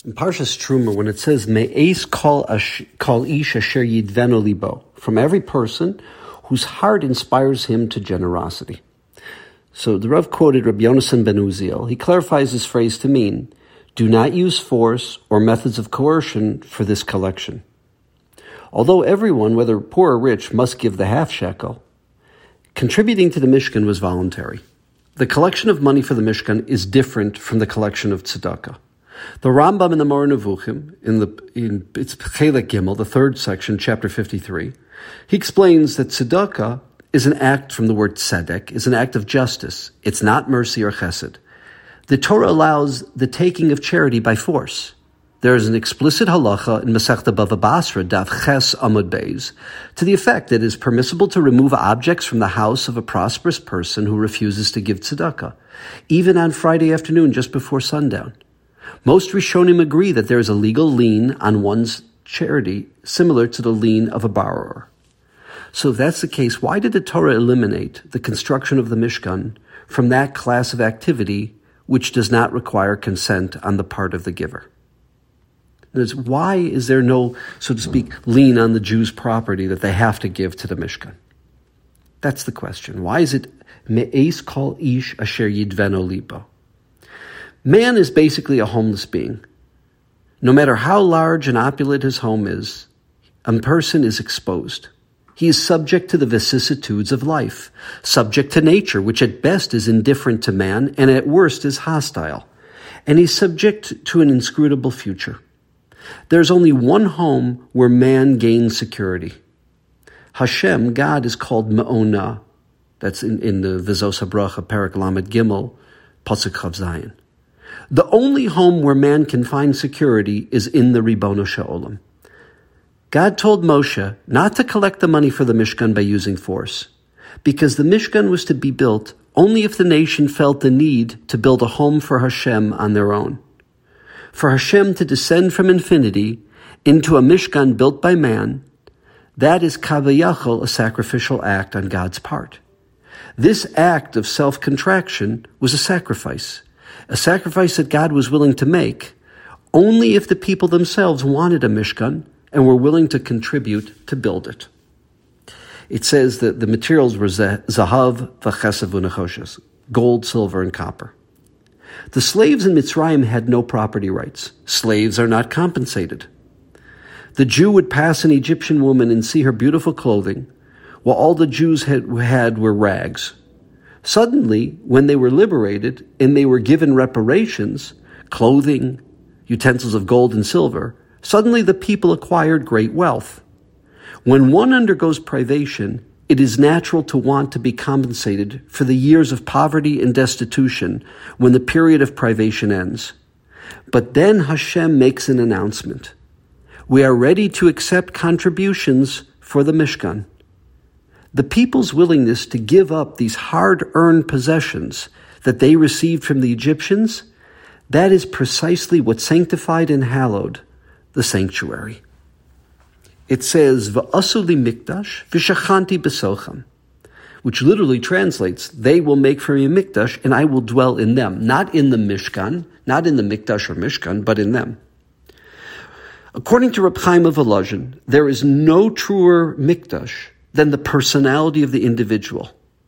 In Parshas Truma, when it says Me'es kol ish asher yidveno libo, from every person whose heart inspires him to generosity. So the Rav quoted Rabbi Yonasan ben Uziel. He clarifies this phrase to mean, do not use force or methods of coercion for this collection. Although everyone, whether poor or rich, must give the half shekel, contributing to the Mishkan was voluntary. The collection of money for the Mishkan is different from the collection of tzedakah. The Rambam in the Moreh Nevuchim, in its Chelek Gimel, the third section, chapter 53, he explains that tzedakah is an act from the word tzedek, is an act of justice. It's not mercy or chesed. The Torah allows the taking of charity by force. There is an explicit halacha in Masechta Bava Basra, Daf Ches Amud Beis, to the effect that it is permissible to remove objects from the house of a prosperous person who refuses to give tzedakah, even on Friday afternoon just before sundown. Most Rishonim agree that there is a legal lien on one's charity similar to the lien of a borrower. So if that's the case, why did the Torah eliminate the construction of the Mishkan from that class of activity which does not require consent on the part of the giver? Why is there no, so to speak, lien on the Jews' property that they have to give to the Mishkan? That's the question. Why is it Me'es kol ish asher yidveno libo? Man is basically a homeless being. No matter how large and opulent his home is, a person is exposed. He is subject to the vicissitudes of life, subject to nature, which at best is indifferent to man and at worst is hostile. And he's subject to an inscrutable future. There's only one home where man gains security. Hashem, God, is called Me'ona. That's in the Vizos HaBracha, Perek Lamed Gimel, Pasuk Chav Zayin. The only home where man can find security is in the Ribono Shel Olam. God told Moshe not to collect the money for the Mishkan by using force, because the Mishkan was to be built only if the nation felt the need to build a home for Hashem on their own. For Hashem to descend from infinity into a Mishkan built by man, that is kavayachol, a sacrificial act on God's part. This act of self-contraction was a sacrifice that God was willing to make only if the people themselves wanted a Mishkan and were willing to contribute to build it. It says that the materials were zahav v'chesav u'nechoshes, gold, silver, and copper. The slaves in Mitzrayim had no property rights. Slaves are not compensated. The Jew would pass an Egyptian woman and see her beautiful clothing, while all the Jews had were rags. Suddenly, when they were liberated and they were given reparations, clothing, utensils of gold and silver, suddenly the people acquired great wealth. When one undergoes privation, it is natural to want to be compensated for the years of poverty and destitution when the period of privation ends. But then Hashem makes an announcement. We are ready to accept contributions for the Mishkan. The people's willingness to give up these hard-earned possessions that they received from the Egyptians, that is precisely what sanctified and hallowed the sanctuary. It says, V'asu li mikdash v'shachanti b'socham, which literally translates, they will make for me a mikdash and I will dwell in them. Not in the Mishkan, not in the mikdash or Mishkan, but in them. According to Reb Chaim of Volozhin, there is no truer mikdash than the personality of the individual.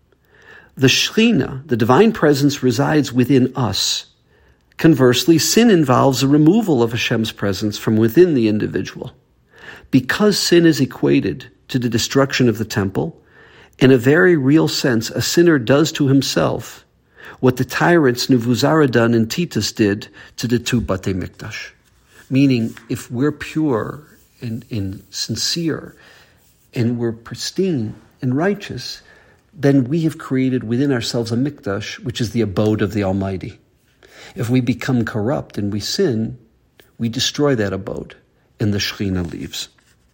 The Shekhinah, the divine presence, resides within us. Conversely, sin involves a removal of Hashem's presence from within the individual. Because sin is equated to the destruction of the temple, in a very real sense, a sinner does to himself what the tyrants Nebuzaradan and Titus did to the two Batei Mikdash. Meaning, if we're pure and sincere, and we're pristine and righteous, then we have created within ourselves a mikdash, which is the abode of the Almighty. If we become corrupt and we sin, we destroy that abode, and the Shekhinah leaves.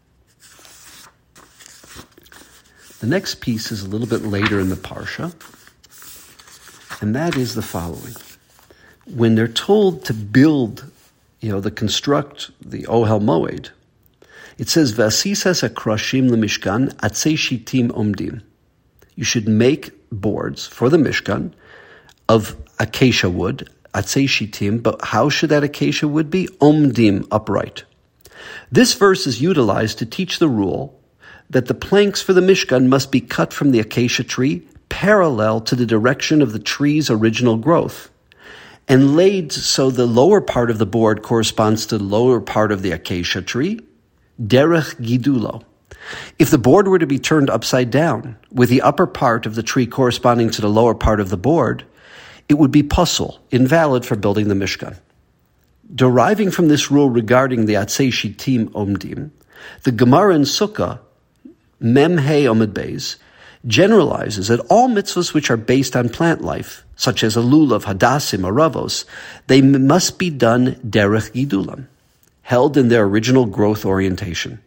The next piece is a little bit later in the Parsha, and that is the following. When they're told to build, to construct the Ohel Moed, it says, V'asisas akrashim l'mishkan atzei shitim omdim. You should make boards for the Mishkan of acacia wood, atzei shitim, but how should that acacia wood be? Omdim, upright. This verse is utilized to teach the rule that the planks for the Mishkan must be cut from the acacia tree parallel to the direction of the tree's original growth, and laid so the lower part of the board corresponds to the lower part of the acacia tree, derech gidulo. If the board were to be turned upside down, with the upper part of the tree corresponding to the lower part of the board, it would be puzzle, invalid for building the Mishkan. Deriving from this rule regarding the atzei shitim omdim, the Gemara in Sukkah, Mem Hey Omid Beis, generalizes that all mitzvahs which are based on plant life, such as a lulav, hadassim, or ravos, they must be done derech gidulam, held in their original growth orientation.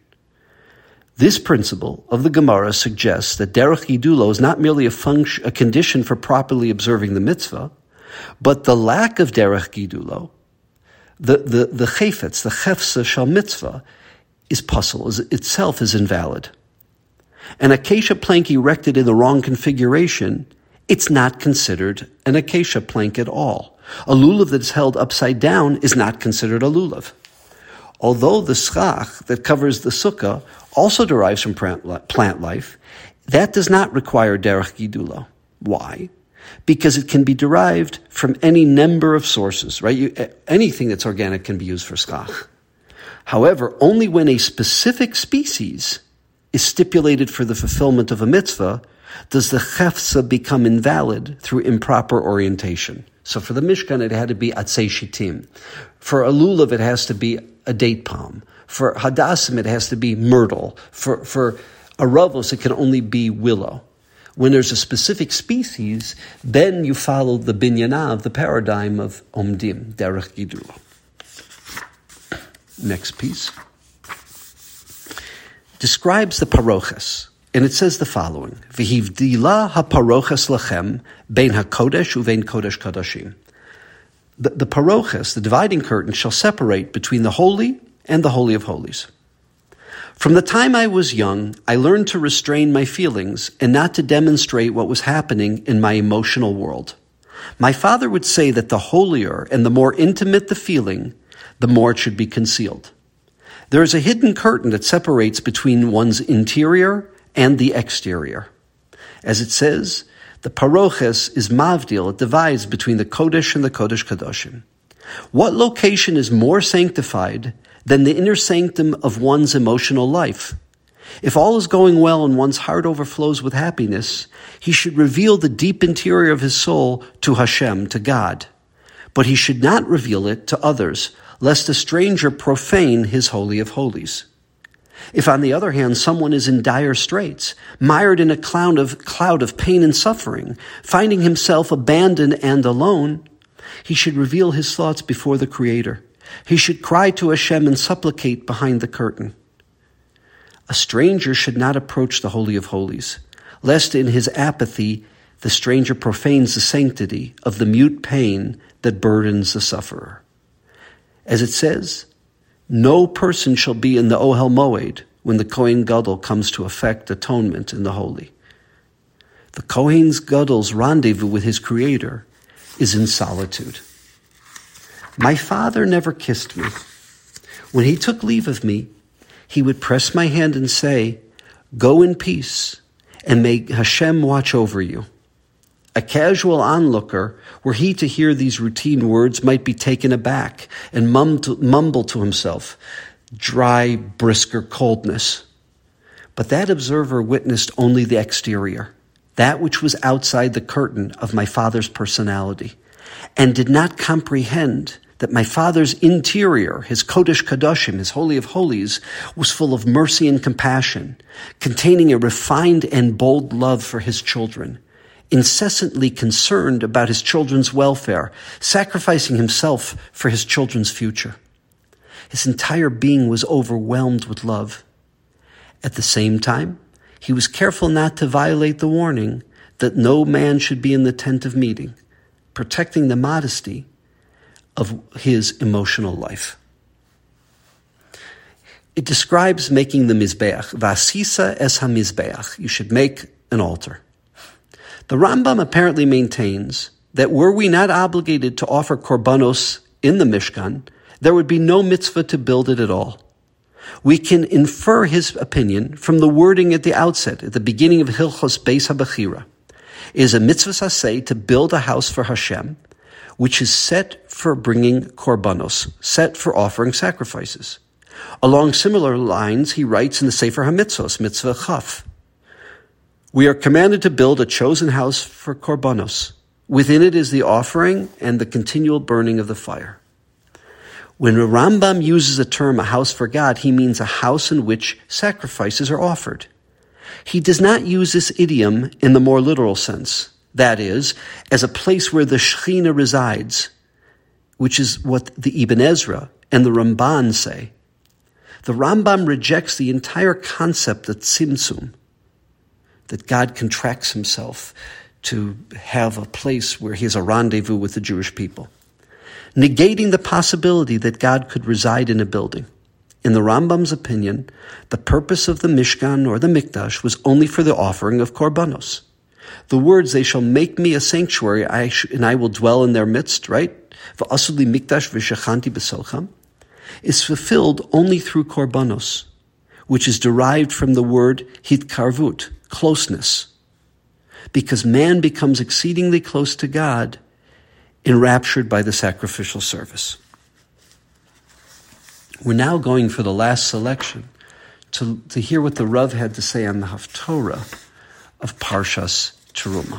This principle of the Gemara suggests that derech gidulo is not merely a condition for properly observing the mitzvah, but the lack of derech gidulo, the chayfetz, the chefsa shal mitzvah, is puzzle, itself is invalid. An acacia plank erected in the wrong configuration, it's not considered an acacia plank at all. A lulav that is held upside down is not considered a lulav. Although the schach that covers the sukkah also derives from plant life, that does not require derech gidulo. Why? Because it can be derived from any number of sources, right? Anything that's organic can be used for schach. However, only when a specific species is stipulated for the fulfillment of a mitzvah does the chefza become invalid through improper orientation. So for the Mishkan, it had to be atzei shitim. For a lulav, it has to be a date palm. For hadassim, it has to be myrtle. For a ravos, it can only be willow. When there's a specific species, then you follow the binyanav, the paradigm of omdim, derech gidulo. Next piece describes the paroches, and it says the following: V'hivdila haparoches lachem bein hakodesh uvein kodesh kadashim. The paroches, the dividing curtain, shall separate between the holy and the holy of holies. From the time I was young, I learned to restrain my feelings and not to demonstrate what was happening in my emotional world. My father would say that the holier and the more intimate the feeling, the more it should be concealed. There is a hidden curtain that separates between one's interior and the exterior. As it says, the paroches is mavdil, it divides between the kodesh and the kodesh kadoshim. What location is more sanctified than the inner sanctum of one's emotional life? If all is going well and one's heart overflows with happiness, he should reveal the deep interior of his soul to Hashem, to God. But he should not reveal it to others, lest a stranger profane his holy of holies. If, on the other hand, someone is in dire straits, mired in a cloud of pain and suffering, finding himself abandoned and alone, he should reveal his thoughts before the Creator. He should cry to Hashem and supplicate behind the curtain. A stranger should not approach the Holy of Holies, lest in his apathy the stranger profanes the sanctity of the mute pain that burdens the sufferer. As it says, no person shall be in the Ohel Moed when the Kohen Gadol comes to effect atonement in the Holy. The Kohen Gadol's rendezvous with his Creator is in solitude. My father never kissed me. When he took leave of me, he would press my hand and say, "Go in peace, and may Hashem watch over you." A casual onlooker, were he to hear these routine words, might be taken aback and mumble to himself, dry, brisker coldness. But that observer witnessed only the exterior, that which was outside the curtain of my father's personality, and did not comprehend that my father's interior, his Kodesh Kadoshim, his Holy of Holies, was full of mercy and compassion, containing a refined and bold love for his children, incessantly concerned about his children's welfare, sacrificing himself for his children's future. His entire being was overwhelmed with love. At the same time, he was careful not to violate the warning that no man should be in the tent of meeting, protecting the modesty of his emotional life. It describes making the Mizbeach, Vasisa es ha-Mizbeach. You should make an altar. The Rambam apparently maintains that were we not obligated to offer korbanos in the Mishkan, there would be no mitzvah to build it at all. We can infer his opinion from the wording at the outset, at the beginning of Hilchos Beis HaBechira. It is a mitzvah saseh to build a house for Hashem, which is set for bringing korbanos, set for offering sacrifices. Along similar lines, he writes in the Sefer HaMitzvos, Mitzvah Chaf, we are commanded to build a chosen house for korbanos. Within it is the offering and the continual burning of the fire. When the Rambam uses the term a house for God, he means a house in which sacrifices are offered. He does not use this idiom in the more literal sense, that is, as a place where the Shekhinah resides, which is what the Ibn Ezra and the Ramban say. The Rambam rejects the entire concept of tzimtzum, that God contracts himself to have a place where he has a rendezvous with the Jewish people, negating the possibility that God could reside in a building. In the Rambam's opinion, the purpose of the Mishkan or the Mikdash was only for the offering of korbanos. The words, they shall make me a sanctuary, and I will dwell in their midst, right? V'asu li mikdash v'shachanti b'socham, is fulfilled only through korbanos, which is derived from the word hitkarvut, closeness, because man becomes exceedingly close to God, enraptured by the sacrificial service. We're now going for the last selection to hear what the Rav had to say on the Haftorah of Parshas Teruma.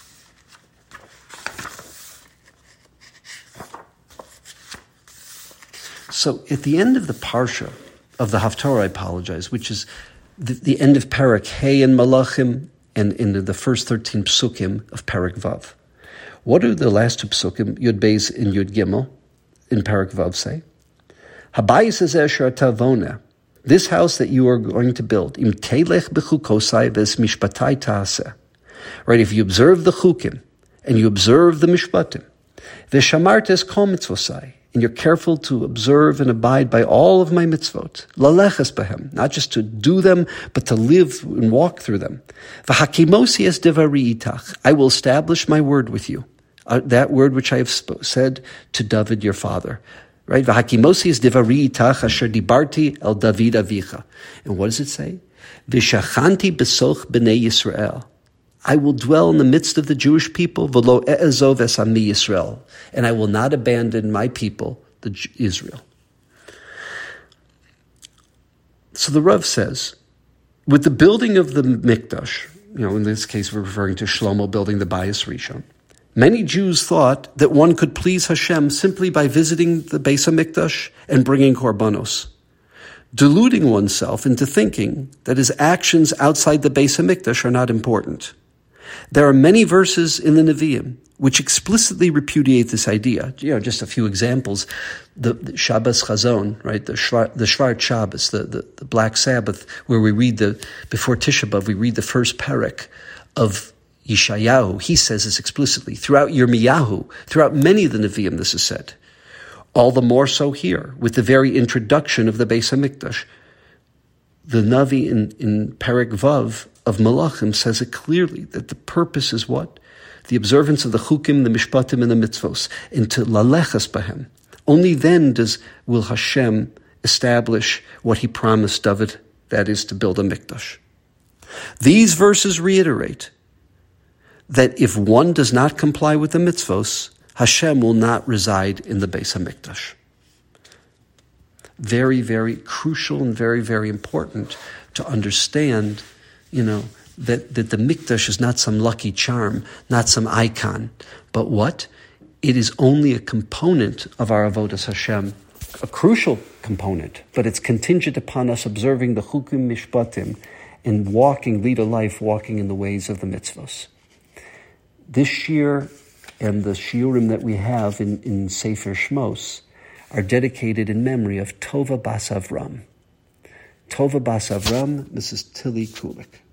So at the end of the Parsha of the Haftorah, I apologize, which is the end of Perek Hey in Malachim and in the first 13 psukim of Perek Vav. What do the last two psukim, Yud Beis and Yud Gimel, in Perek Vav say? Habayis ezeh tavona, this house that you are going to build, im telech b'chukosai ves mishpatai ta'aseh. Right, if you observe the chukim and you observe the mishpatim, v'shamartes kol mitzvosai, and you're careful to observe and abide by all of my mitzvot, laleches behem, not just to do them, but to live and walk through them. V'hakimosi es devari itach, I will establish my word with you, that word which I have said to David your father. Right? V'hakimosi es devari itach asher dibarti el David avicha. And what does it say? V'shachanti besoch b'nei Yisrael. I will dwell in the midst of the Jewish people, v'lo e'ezov es ami Yisrael, and I will not abandon my people, Israel. So the Rav says, with the building of the Mikdash, in this case we're referring to Shlomo building the Bayis Rishon, many Jews thought that one could please Hashem simply by visiting the Beis HaMikdash and bringing korbanos, deluding oneself into thinking that his actions outside the Beis HaMikdash are not important. There are many verses in the Nevi'im which explicitly repudiate this idea. Just a few examples. The Shabbos Chazon, right? The Shvat Shabbos, the Black Sabbath, where we read before Tisha B'Av, we read the first parak of Yeshayahu. He says this explicitly. Throughout Yirmiyahu, throughout many of the Nevi'im, this is said. All the more so here, with the very introduction of the Beis HaMikdash. The Navi in Perek Vav of Malachim says it clearly that the purpose is what? The observance of the chukim, the mishpatim, and the mitzvos, and to laleches bahem. Only then will Hashem establish what he promised David, that is to build a mikdash. These verses reiterate that if one does not comply with the mitzvos, Hashem will not reside in the Beis HaMikdash. Very, very crucial and very, very important to understand, that the Mikdash is not some lucky charm, not some icon, but what? It is only a component of our avodas Hashem, a crucial component, but it's contingent upon us observing the chukim mishpatim and lead a life walking in the ways of the mitzvos. This shir and the shiurim that we have in Sefer Shmos are dedicated in memory of Tova Bas Avram. Tova Bas Avram, Mrs. Tilly Kulik.